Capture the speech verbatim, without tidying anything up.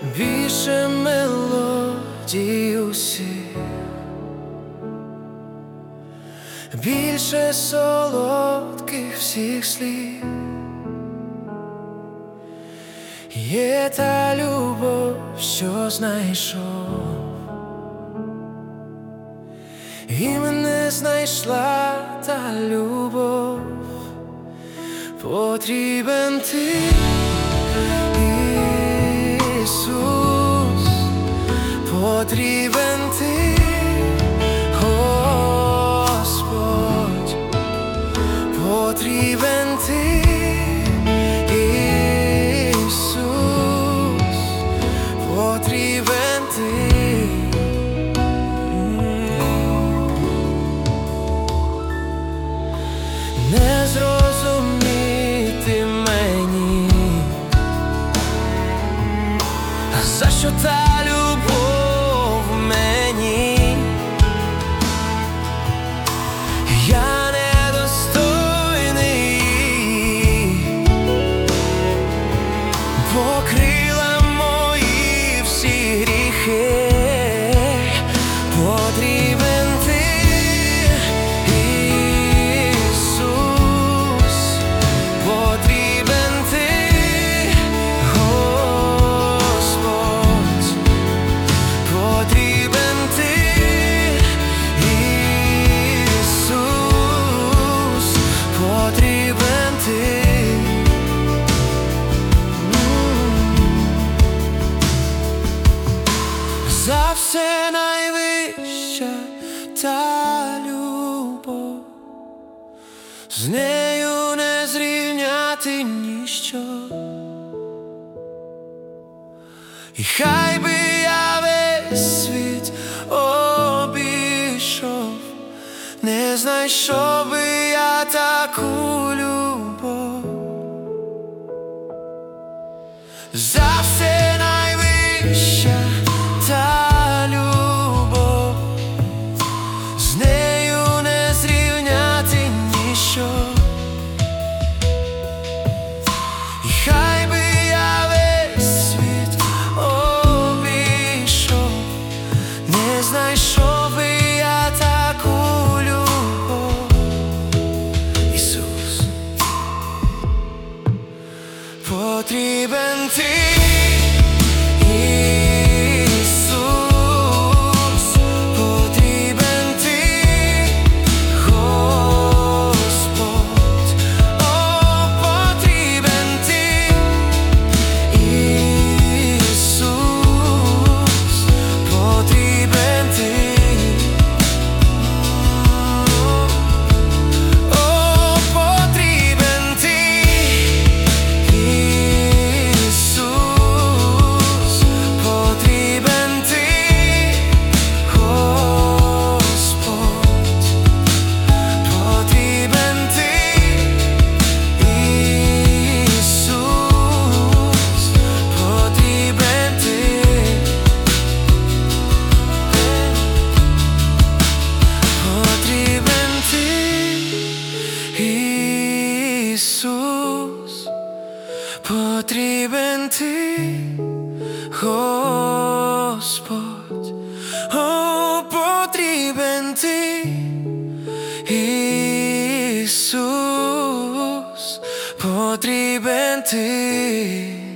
більше мелодій усіх, більше солодких всіх слів. Є та любов, що знайшов, і мене знайшла та любов. Потрібен ти, Ісус, потрібен ти, Господь, потрібен ти, Ісус, потрібен ти. Не зрозуміти мені, за що та любов мені. Я недостойний, покрила мої всі гріхи. Потрібен ти, Ісус, потрібен ти, Господь, потрібен ти, Ісус, потрібен ти. За все найвища та любов, з нею не зрівняти ніщо. І хай би я весь світ обійшов, не знайшов би я таку любов. За все найвища та любов, з нею не зрівняти ніщо. І хай би я весь світ обійшов, не знайшов би я таку любов. Ісус, потрібен ти, Ісус, потрібен ти, Господь, о, потрібен ти, Ісус, потрібен ти, о, потрібен ти, Ісус, потрібен ти, Господь, потрібен ти, Ісус, потрібен ти, потрібен ти, Ісус, потрібен ти, Господь, о, потрібен ти, Ісус, потрібен ти.